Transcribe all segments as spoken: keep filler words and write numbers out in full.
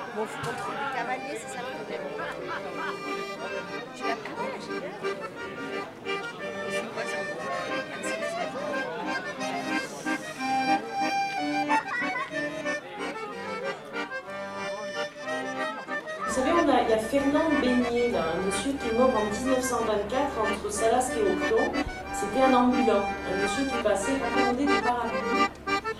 Bon, faut contre les cavaliers, c'est ça le problème. Tu l'as pris, la Gilbert? C'est quoi ça? Vous savez, on a, il y a Fernand Beignet, là, un monsieur qui est mort en dix-neuf cent vingt-quatre entre Salasque et Octon. C'était un ambulant, un monsieur qui passait raccommoder des parapluies.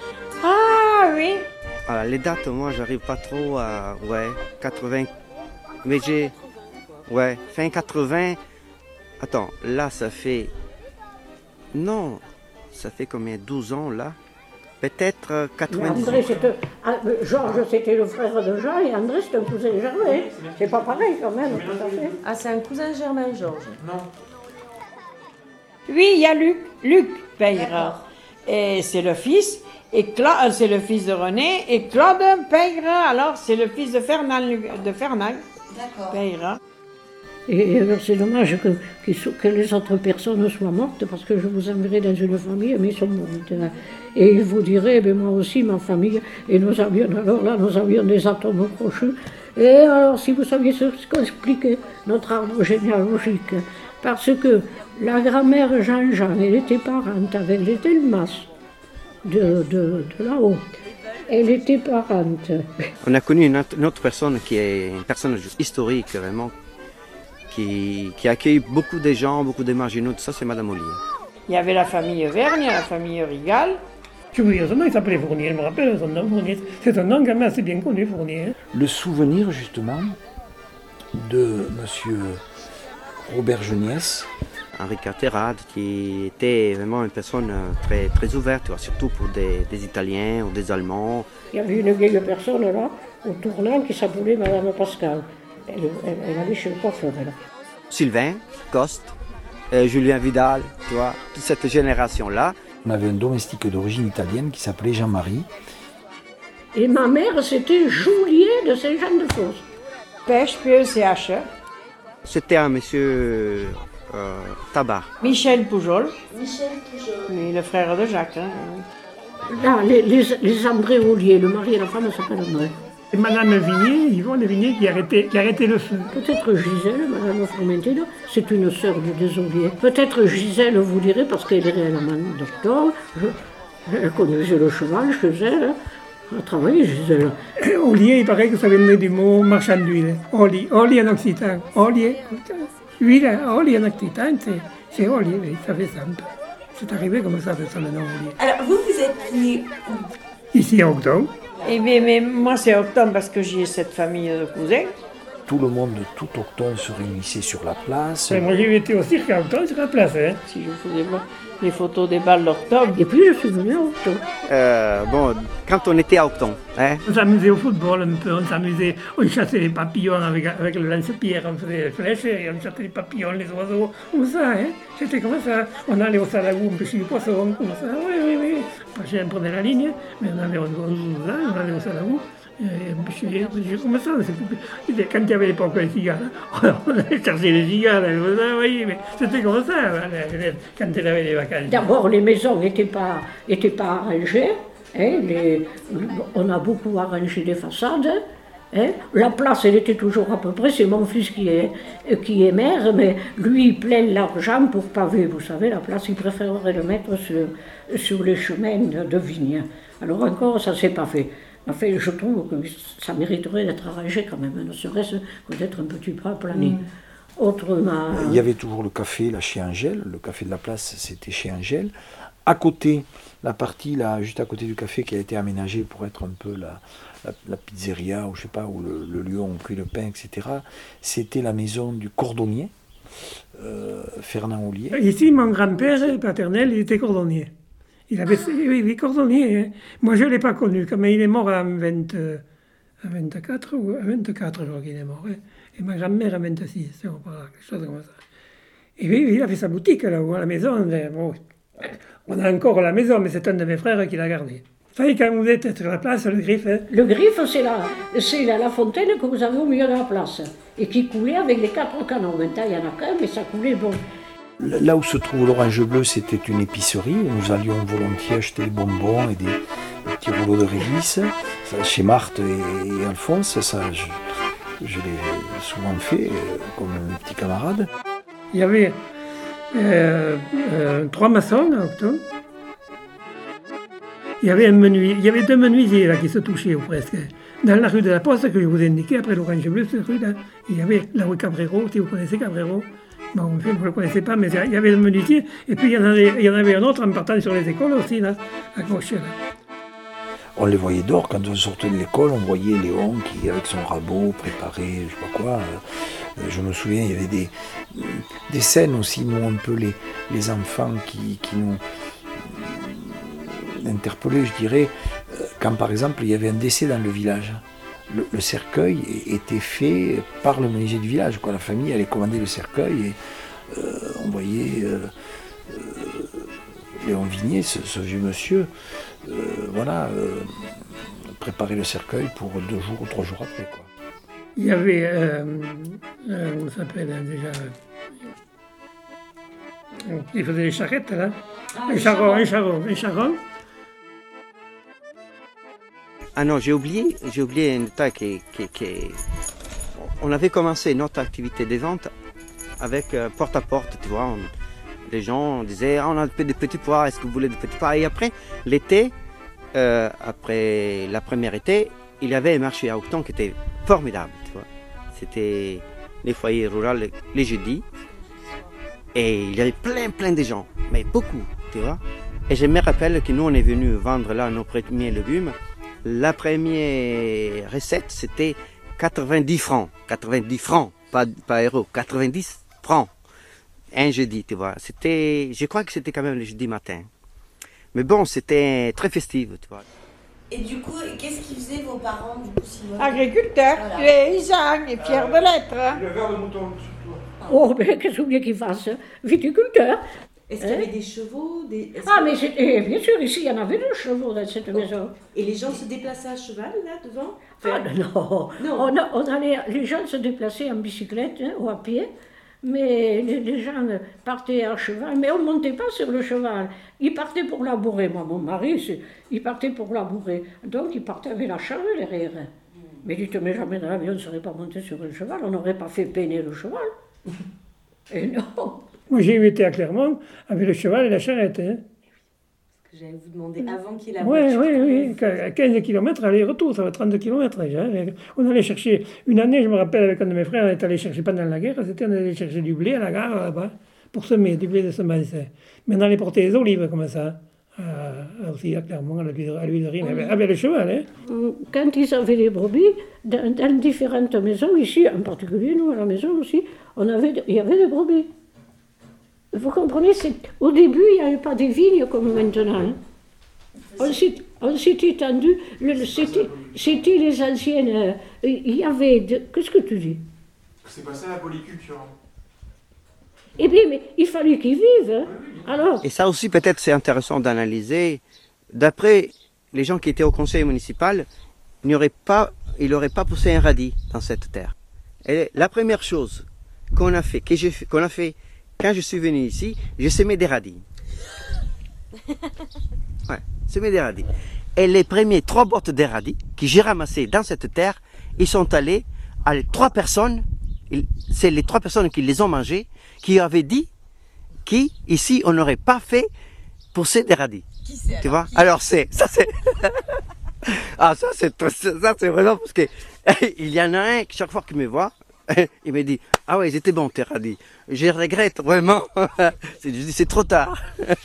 Ah oui. Alors, les dates, moi, j'arrive pas trop à... Ouais, quatre-vingts... Mais j'ai... Ouais, fin quatre-vingts... Attends, là, ça fait... Non, ça fait combien? douze ans, là? Peut-être euh, quatre-vingt-dix. André, c'était... Georges, c'était le frère de Jean, et André, c'est un cousin germain. C'est pas pareil, quand même, tout à fait. Ah, c'est un cousin germain, Georges? Non. Oui, il y a Luc, Luc Peyrat. Et c'est le fils, et Cla- c'est le fils de René, et Claude Peyrat, alors c'est le fils de Fernand, de Fernand Peyrat. Et alors c'est dommage que, que les autres personnes soient mortes, parce que je vous enverrai dans une famille, mais ils sont mortes. Et ils vous diraient, ben moi aussi, ma famille, et nous avions, alors là, nous avions des atomes crochus. Et alors, si vous saviez ce qu'expliquait notre arbre généalogique, parce que la grand-mère Jean-Jean, elle était parente avec les Delmas de, de, de là-haut. Elle était parente. On a connu une autre, une autre personne qui est une personne historique, vraiment, qui, qui accueille beaucoup de gens, beaucoup de marginaux, tout ça, c'est Madame Ollier. Il y avait la famille Vergne, la famille Rigal. Je vous dis, son nom, il s'appelait Fournier, je me rappelle son nom, Fournier. C'est un nom quand même assez bien connu, Fournier. Le souvenir, justement, de monsieur Robert Geniès. Henri Carterade, qui était vraiment une personne très, très ouverte, tu vois, surtout pour des, des Italiens ou des Allemands. Il y avait une vieille personne là, au tournant, qui s'appelait Madame Pascal. Elle, elle, elle allait chez le coiffeur, là. Sylvain, Coste, euh, Julien Vidal, tu vois, toute cette génération-là. On avait un domestique d'origine italienne qui s'appelait Jean-Marie. Et ma mère, c'était Juliet de Saint-Jean-de-Fosse. Pêche, P E C H. C'était un monsieur euh, Tabar. Michel Poujol. Michel Poujol. Oui, le frère de Jacques. Hein. Là, les, les, les André Ollier, le mari et la femme s'appellent André. Et Madame Vignier, Yvonne Vignier, qui arrêtait, qui arrêtait le feu. Peut-être Gisèle, Madame Formentino, c'est une sœur de Desoliers. Peut-être Gisèle, vous direz, parce qu'elle est réellement docteur. Elle connaissait le cheval chez elle. Elle a travaillé, Gisèle. Ollier, il paraît que ça venait du mot marchand d'huile. Oli, Oli en occitan. Oli, huile, Oli en occitan, c'est, c'est Oli, oui, ça fait simple. C'est arrivé comme ça, c'est ça le nom Ollier. Alors, vous, vous êtes né où? Ici à Octon. Eh bien, mais moi, c'est Octon parce que j'ai cette famille de cousins. Tout le monde de tout Octon se réunissait sur la place. Ouais, moi, j'ai été au cirque à Octon, sur la place. Hein. Si je vous faisais les photos des balles d'octobre. Et puis, je suis venue à Octon. Euh, bon, quand on était à Octon, hein. On s'amusait au football un peu, on s'amusait, on chassait les papillons avec, avec le lance-pierre, on faisait des flèches et on chassait les papillons, les oiseaux, comme ça, hein. C'était comme ça. On allait au Salagou, on pêchait les poissons, comme ça, oui, oui, oui. Après, on prenait la ligne, mais on avait douze ans, on allait au Salagou. Je comme ça, quand il y avait l'époque des cigares, on allait chercher les cigares, oui, mais c'était comme ça, quand il avait les vacances. D'abord, les maisons n'étaient pas, étaient pas arrangées. Hein, les, on a beaucoup arrangé les façades. Hein. La place, elle était toujours à peu près, c'est mon fils qui est, qui est maire, mais lui, il plaît l'argent pour paver. Vous savez, la place, il préférerait le mettre sur, sur les chemins de, de vignes. Alors encore, ça ne s'est pas fait. Enfin, je trouve que ça mériterait d'être arrangé quand même, ne serait-ce que d'être un petit peu plané. Mmh. Autrement... Il y avait toujours le café, là, chez Angèle. Le café de la place, c'était chez Angèle. À côté, la partie, là, juste à côté du café, qui a été aménagée pour être un peu la, la, la pizzeria, ou je sais pas, où le, le lieu où on cuit le pain, et cetera, c'était la maison du cordonnier, euh, Fernand Ollier. Ici, mon grand-père paternel, il était cordonnier. Il avait, oui, oui, cordonnier. Hein. Moi, je ne l'ai pas connu, mais il est mort à, vingt, à vingt-quatre, ou à vingt-quatre, je crois qu'il est mort. Hein. Et ma grand-mère à vingt-six, quelque chose comme ça. Et oui, il avait sa boutique là-haut, à la maison. Bon, on a encore la maison, mais c'est un de mes frères qui l'a gardée. Vous savez, quand vous êtes sur la place, le Griffe... Hein. Le Griffe, c'est la, c'est la, la fontaine que vous avez au milieu de la place, et qui coulait avec les quatre canons. Maintenant, il n'y en a qu'un, mais ça coulait bon. Là où se trouve l'Orange Bleu, c'était une épicerie où nous allions volontiers acheter des bonbons et des, des petits rouleaux de réglisse. Ça, chez Marthe et, et Alphonse, ça, je, je l'ai souvent fait, euh, comme mes petits camarades. Il y avait euh, euh, trois maçons à Octon. Il y avait un menuisier, il y avait deux menuisiers là qui se touchaient ou presque. Dans la rue de la Poste que je vous ai indiqué, après l'Orange Bleu, cette rue là, il y avait la rue Cabrero, si vous connaissez Cabrero. Bon, en fait, vous ne le connaissez pas, mais il y avait le menuisier, et puis il y en avait, il y en avait un autre en partant sur les écoles aussi, là, à gauche. Là. On les voyait dehors, quand on sortait de l'école, on voyait Léon qui, avec son rabot, préparait, je sais pas quoi. Euh, je me souviens, il y avait des, des scènes aussi, nous, un peu les, les enfants qui, qui nous interpellaient, je dirais, quand par exemple il y avait un décès dans le village. Le, le cercueil était fait par le menuisier du village, quoi. La famille allait commander le cercueil et euh, on voyait euh, euh, Léon Vignier, ce, ce vieux monsieur, euh, voilà, euh, préparer le cercueil pour deux jours ou trois jours après, quoi. Il y avait, euh, euh, on s'appelle hein, déjà, euh, il faisait les charrettes là, Ah, un les charron, un charrons. charron, un charron. Ah non, j'ai oublié, j'ai oublié un détail qui, qui, qui on avait commencé notre activité des ventes avec euh, porte à porte, tu vois. On, les gens disaient, ah, on a des petits pois, est-ce que vous voulez des petits pois? Et après, l'été, euh, après la première été, il y avait un marché à Octon qui était formidable, tu vois. C'était les foyers ruraux les, les jeudis. Et il y avait plein, plein de gens, mais beaucoup, tu vois. Et je me rappelle que nous, on est venus vendre là nos premiers légumes. La première recette, c'était quatre-vingt-dix francs. quatre-vingt-dix francs, pas, pas euros, quatre-vingt-dix francs. Un jeudi, tu vois. C'était, je crois que c'était quand même le jeudi matin. Mais bon, c'était très festif, tu vois. Et du coup, qu'est-ce qu'ils faisaient vos parents, du coup, Simone? Agriculteurs, Voilà. paysans et fiers de l'être. Hein. Le verre de mouton surtout. Oh, ben, qu'est-ce que vous voulez qu'ils fassent? Viticulteur. Est-ce qu'il y avait des chevaux des... est-ce Ah, que- mais c'est- eh, bien sûr, ici, il y en avait deux chevaux dans cette maison. Et les gens se déplaçaient à cheval, là, devant? Ah, non, Non. On, a- on allait, les gens se déplaçaient en bicyclette hein, ou à pied, mais les, les gens partaient à cheval, mais on ne montait pas sur le cheval. Ils partaient pour labourer. Moi, mon mari, c'est- il partait pour labourer. Donc, il partait avec la charge derrière. Mais dites, mais jamais dans la vie, on ne serait pas monté sur le cheval, on n'aurait pas fait peiner le cheval. Et non. Moi, j'ai été à Clermont avec le cheval et la charrette. Hein. J'allais vous demander avant qu'il ait la Oui, voiture. oui, comment oui, vous faites? à quinze kilomètres aller-retour, ça va trente kilomètres déjà. On allait chercher, une année, je me rappelle, avec un de mes frères, on est allé chercher pendant la guerre, c'était on allait chercher du blé à la gare là-bas, pour semer, du blé de semence. Mais on allait porter les olives comme ça, à, aussi à Clermont, à la huile- à l'huilerie, mais avec, avec le cheval. Hein. Quand ils avaient les brebis, dans, dans différentes maisons, ici en particulier, nous à la maison aussi, on avait, il y avait des brebis. Vous comprenez, c'est- au début, il n'y avait pas des vignes comme maintenant. hein. On s'est on s'est étendu, le- le- c'était c'était les anciennes. euh, Il y avait. de- Qu'est-ce que tu dis? C'est passé à la polyculture. Eh bien, mais il fallait qu'ils vivent. hein. Alors, Et ça aussi, peut-être, c'est intéressant d'analyser. D'après les gens qui étaient au conseil municipal, il n'y aurait pas, il n'aurait pas poussé un radis dans cette terre. Et la première chose qu'on a fait, que j'ai fait- qu'on a fait quand je suis venu ici, j'ai semé des radis. Ouais, semé des radis. Et les premiers trois bottes de radis que j'ai ramassés dans cette terre, ils sont allés à trois personnes. ils- C'est les trois personnes qui les ont mangés, qui avaient dit qu'ici on n'aurait pas fait pousser des radis. Qui c'est Tu alors? vois? Alors c'est, ça c'est, ah ça c'est, ça c'est vraiment parce que il y en a un qui chaque fois qu'il me voit, il me dit ah ouais ils étaient bons tes radis. Je regrette vraiment. C'est, je dis c'est trop tard.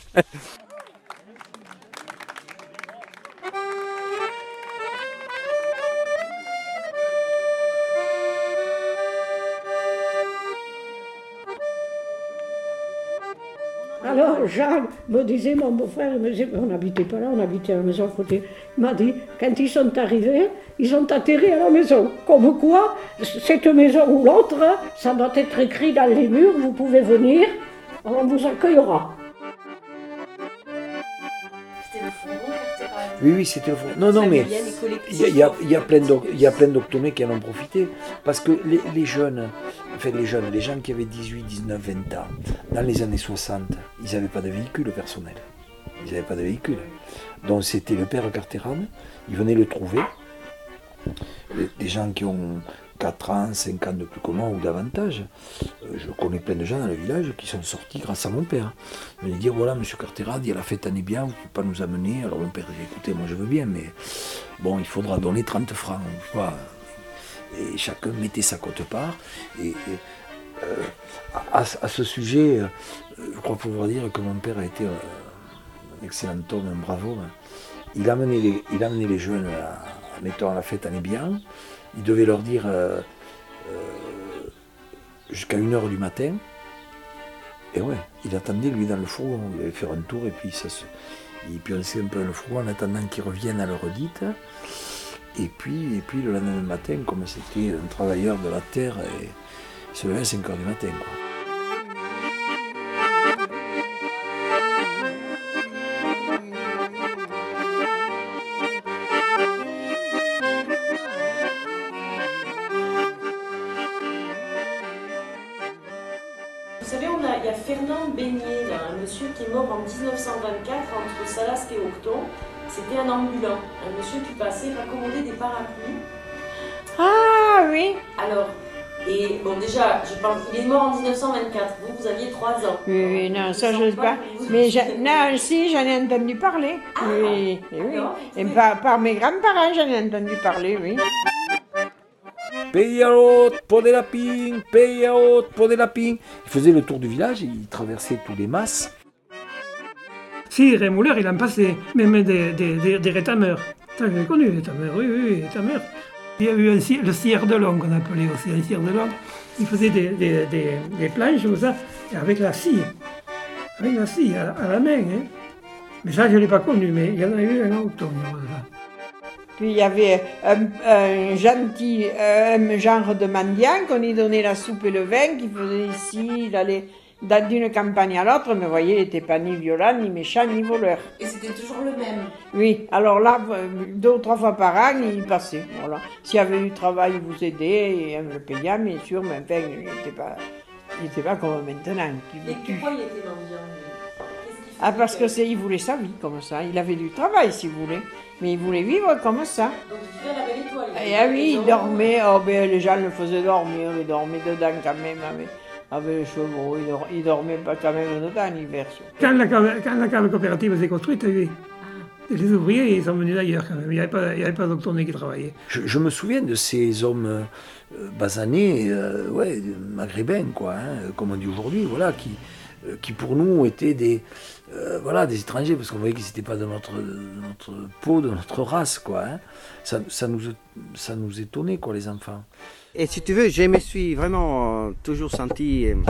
alors Jean me disait, mon beau-frère, il me disait, on n'habitait pas là, on habitait à la maison à côté. Il m'a dit, quand ils sont arrivés, ils ont atterri à la maison. Comme quoi, cette maison ou l'autre, ça doit être écrit dans les murs, vous pouvez venir, on vous accueillera. C'était le fourgon cartéral. Oui, oui, c'était le fond. Non, non, mais Familial et collectif. il y a, il y a- il y a plein d'oc- il y a plein d'octonais qui en ont profité. Parce que les, les jeunes, enfin les jeunes, les gens qui avaient dix-huit, dix-neuf, vingt ans, dans les années soixante, ils n'avaient pas de véhicule personnel. Ils n'avaient pas de véhicule. Donc c'était le père Carteran, il venait le trouver, des gens qui ont quatre ans, cinq ans de plus que moi ou davantage. Je connais plein de gens dans le village qui sont sortis grâce à mon père. Ils venaient dire, voilà, monsieur Cartérade, il y a la fête en est bien, vous ne pouvez pas nous amener. Alors mon père dit, écoutez, moi je veux bien, mais bon, il faudra donner trente francs. Voilà. Et chacun mettait sa quote-part. Et, et euh, à, à ce sujet, euh, je crois pouvoir dire que mon père a été euh, un excellent homme, un brave homme. Il amenait les, il amenait les jeunes à, mettons, à la fête en est bien. Il devait leur dire euh, euh, jusqu'à une heure du matin. Et ouais, il attendait lui dans le fourgon. Il allait faire un tour et puis ça se, il pionçait un peu dans le fourgon en attendant qu'ils reviennent à l'heure dite. Et puis, et puis le lendemain matin, comme c'était un travailleur de la terre, et il se levait à cinq heures du matin, quoi. Vous savez, on a, il y a Fernand Beignet, là, un monsieur qui est mort en dix-neuf cent vingt-quatre entre Salasque et Octon. C'était un ambulant, un monsieur qui passait raccommoder des parapluies. Ah oui. Alors, et bon déjà, je pense, il est mort en dix-neuf cent vingt-quatre, vous, vous aviez trois ans. Oui, oui, non, ça je ne sais pas. Mais non, si, j'en ai entendu parler. Ah, oui, et oui. Alors, Et par, par mes grands-parents, j'en ai entendu parler, oui. Payarot, pour des lapins, Payarot, pour des lapins. Il faisait le tour du village, il traversait tous les masses. Si, Rémouleur, il en passait, même des, des, des, des rétameurs. Ça, je l'ai connu, les rétameurs, oui, oui, oui, les rétameurs. Il y a eu un, le cire de long, qu'on appelait aussi, un cire de long. Il faisait des, des, des, des planches comme ça, avec la scie. Avec la scie, à, à la main. Hein. Mais ça, je ne l'ai pas connu, mais il y en a eu un autre. Puis il y avait un, un gentil, un genre de mendiant qu'on lui donnait la soupe et le vin, qui faisait ici, il allait d'une campagne à l'autre, mais vous voyez, il n'était pas ni violent, ni méchant, ni voleur. et c'était toujours le même. Oui, alors là, deux ou trois fois par an, il passait. Voilà. S'il y avait eu travail, il vous aidait, et il le payait, bien sûr, mais enfin, il n'était pas, il n'était pas comme maintenant. Qui Et pourquoi il était mendiant? Ah, parce que c'est, il voulait sa vie comme ça. Il avait du travail, si vous voulez, mais il voulait vivre comme ça. Donc il vivait à la Belle Étoile. Et ah oui, il dormait, oh, ben, les gens le faisaient dormir, il dormait dedans quand même, avec, avec les chevaux, il, dor, il dormait pas quand même dedans l'hiver. Quand la cave, quand la cave coopérative s'est construite, oui. Les ouvriers, ils sont venus d'ailleurs quand même, il n'y avait pas, il y avait pas d'octonnés qui travaillaient. Je, je me souviens de ces hommes euh, basanés, euh, ouais, maghrébins, quoi, hein, comme on dit aujourd'hui, voilà, qui, euh, qui pour nous étaient des, euh, voilà, des étrangers, parce qu'on voyait qu'ils n'étaient pas de notre, de notre peau, de notre race, quoi. Hein. Ça, ça, nous, ça nous étonnait, quoi, les enfants. Et si tu veux, je me suis vraiment euh, toujours senti euh,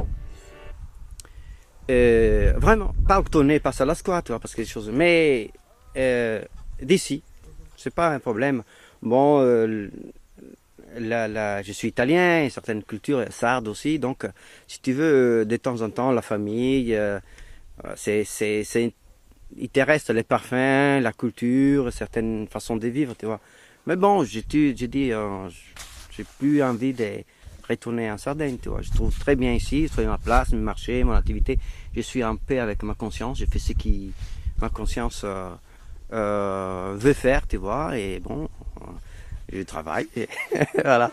euh, vraiment pas octonné par ça la squat, parce que des choses, mais euh, d'ici, c'est pas un problème. Bon, euh, la, la, je suis italien, certaines cultures sardes aussi, donc si tu veux, de temps en temps, la famille, euh, c'est, c'est, c'est, il te reste les parfums, la culture, certaines façons de vivre, tu vois. Mais bon, j'ai dit, euh, j'ai plus envie de retourner en Sardaigne, tu vois. Je trouve très bien ici, je trouve ma place, mon marché, mon activité. Je suis en paix avec ma conscience, je fais ce que ma conscience euh, euh, veut faire, tu vois. Et bon, euh, je travaille, et voilà.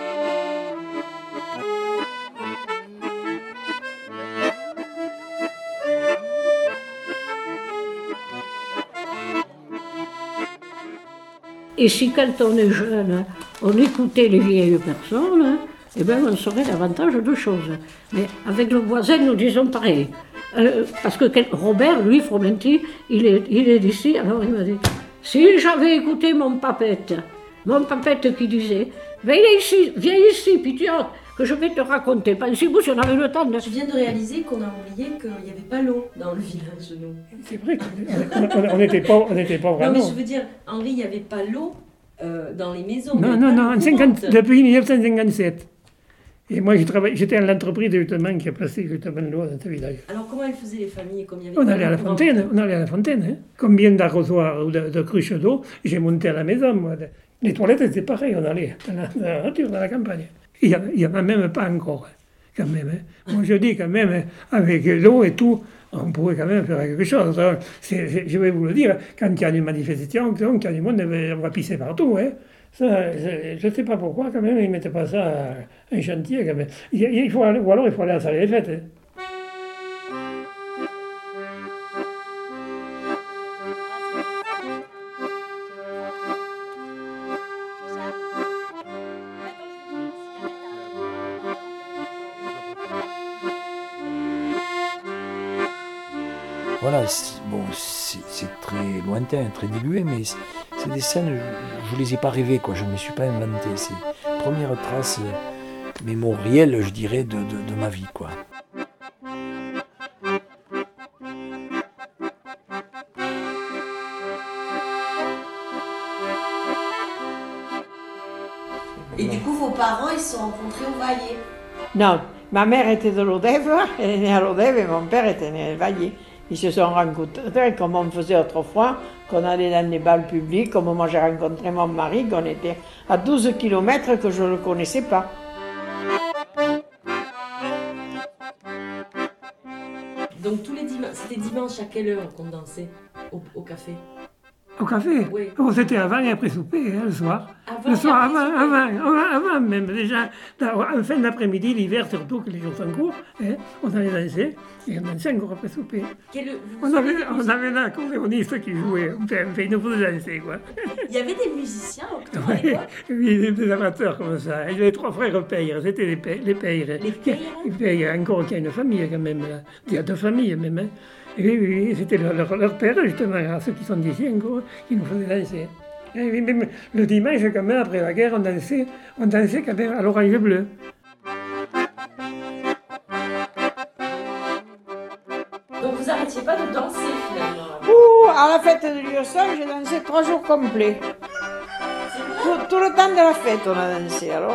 Et si quand on est jeune, on écoutait les vieilles personnes, eh bien on saurait davantage de choses. Mais avec le voisin, nous disons pareil. Euh, parce que Robert, lui, Fromenti, il est, il est d'ici, alors il m'a dit, si j'avais écouté mon papette, mon papette qui disait, viens ici, viens ici, Pitiot, que je vais te raconter. Pensez-vous si on avait le temps de... Je viens de réaliser qu'on a oublié qu'il n'y avait pas l'eau dans le village, nous. C'est vrai qu'on n'était pas, on n'était pas vraiment... Non, mais je veux dire, Henri, il n'y avait pas l'eau euh, dans les maisons. Non, non, non, en cinquante, depuis mille neuf cent cinquante-sept. Et moi, j'étais à l'entreprise justement qui a placé justement l'eau dans ce village. Alors, comment elles faisaient les familles comme il y avait On allait à la fontaine, on allait à la fontaine. Hein. Combien d'arrosoirs ou de, de cruches d'eau, j'ai monté à la maison, moi. Les toilettes, c'était pareil, on allait dans la, dans la nature, dans la campagne. Il n'y en, en a même pas encore. quand même. Hein. Moi je dis quand même, hein, avec l'eau et tout, on pourrait quand même faire quelque chose. Hein. C'est, c'est, je vais vous le dire, quand il y a une manifestation, quand il y a du monde, on va pisser partout. Hein. Ça, je ne sais pas pourquoi quand même, ils ne mettent pas ça à un chantier quand même. Il, il faut aller, ou alors il faut aller à la salle des fêtes. Hein. Voilà, c'est, bon, c'est, c'est très lointain, très dilué, mais c'est, c'est des scènes, je ne les ai pas rêvées, quoi, je ne me suis pas inventé. C'est les premières traces mémorielles, je dirais, de, de, de ma vie, quoi. Et du coup, vos parents, ils se sont rencontrés au Vallier? Non, ma mère était de Lodève, elle est née à Lodève et mon père était né à Vallier. Ils se sont rencontrés comme on faisait autrefois, qu'on allait dans les bals publics, comme moi j'ai rencontré mon mari, qu'on était à douze kilomètres que je ne le connaissais pas. Donc tous les dimanches, c'était dimanche à quelle heure qu'on dansait au, au café? Au café? Oui. Oh, c'était avant et après souper, hein, le soir. Avant le soir, et après avant, avant, avant, avant même. Déjà, en fin d'après-midi, l'hiver surtout, que les jours sont courts, hein, on allait danser, et on dansait encore après souper. Quel, On avait, on avait un accordéoniste qui jouait, enfin, il nous faisait danser, quoi. Il y avait des musiciens autour à Ouais, l'époque? oui, des amateurs comme ça. Il y avait trois frères Peyre, c'était les Peyre. Les Peyre, Les Peyre? Les Peyre, encore qu'il y a une famille quand même, là. Il y a deux familles même, hein. Et oui, oui, c'était leur, leur, leur père, justement, à ceux qui sont d'ici encore, qui nous faisaient danser. Et oui, même le dimanche, quand même, après la guerre, on dansait, on dansait quand même à l'orange bleu. Donc vous n'arrêtiez pas de danser finalement? Ouh, à la fête de Lieu-Seul, j'ai dansé trois jours complets. Tout, tout le temps de la fête, on a dansé alors.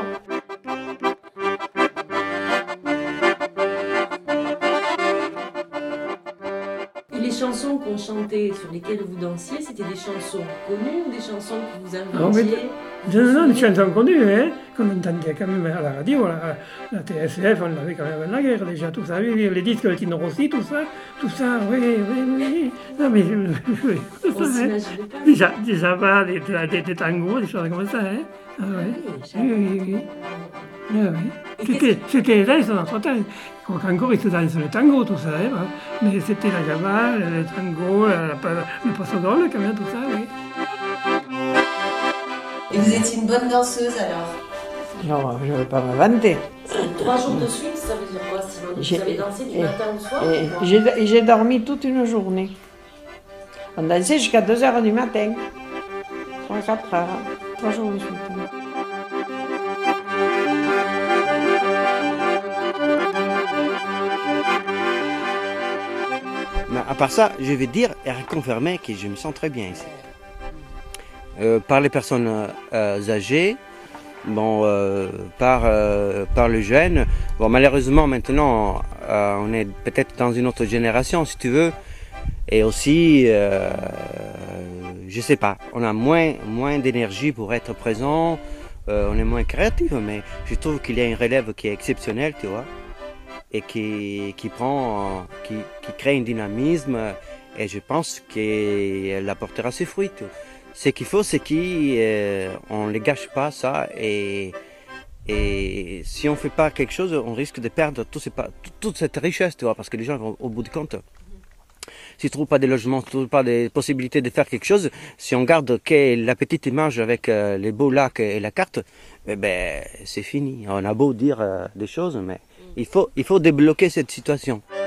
Les chansons qu'on chantait, sur lesquelles vous dansiez, c'était des chansons connues ou des chansons que vous Non, mais inventiez? non, non, des chansons connues, hein, qu'on entendait quand même à la radio, la, la T S F, on l'avait quand même avant la guerre déjà, tout ça, oui, les disques de Tino Rossi, tout ça, tout ça, oui, oui, oui. Non, mais, oui, tout On ça, hein. s'imaginait pas. Déjà, déjà pas des, des, des tangos, des choses comme ça, hein. Ah, ouais. Oui, oui, oui. Ah, oui. C'était, c'était là, dans notre temps. Encore, ils se dansent le tango, tout ça, hein, mais c'était la gabale, le tango, la, la, le passo-doble, quand même, tout ça, oui. Et vous étiez une bonne danseuse alors? Non, je ne vais pas m'inventer. Trois jours de suite, ça veut dire quoi? Si vous J'ai- avez dansé du et- matin au soir? Et ou quoi? j'ai, et j'ai dormi toute une journée. On dansait jusqu'à deux heures du matin. Trois, quatre heures. Trois jours de suite. Mais à part ça, je vais dire et reconfirmer que je me sens très bien ici. Euh, par les personnes euh, âgées, bon, euh, par, euh, par les jeunes. Bon, malheureusement, maintenant, euh, on est peut-être dans une autre génération, si tu veux. Et aussi, euh, je sais pas, on a moins, moins d'énergie pour être présent, euh, on est moins créatif, mais je trouve qu'il y a une relève qui est exceptionnelle, tu vois, et qui, qui prend, qui, qui crée un dynamisme, et je pense qu'elle apportera ses fruits. Tu vois. Ce qu'il faut, c'est qu'on euh, ne les gâche pas, ça, et, et si on ne fait pas quelque chose, on risque de perdre tout ces, toute cette richesse, tu vois, parce que les gens vont au bout du compte. S'ils ne trouvent pas de logement, s'ils ne trouvent pas de possibilités de faire quelque chose, si on garde que la petite image avec euh, les beaux lacs et la carte, eh ben, c'est fini. On a beau dire euh, des choses, mais il faut, il faut débloquer cette situation.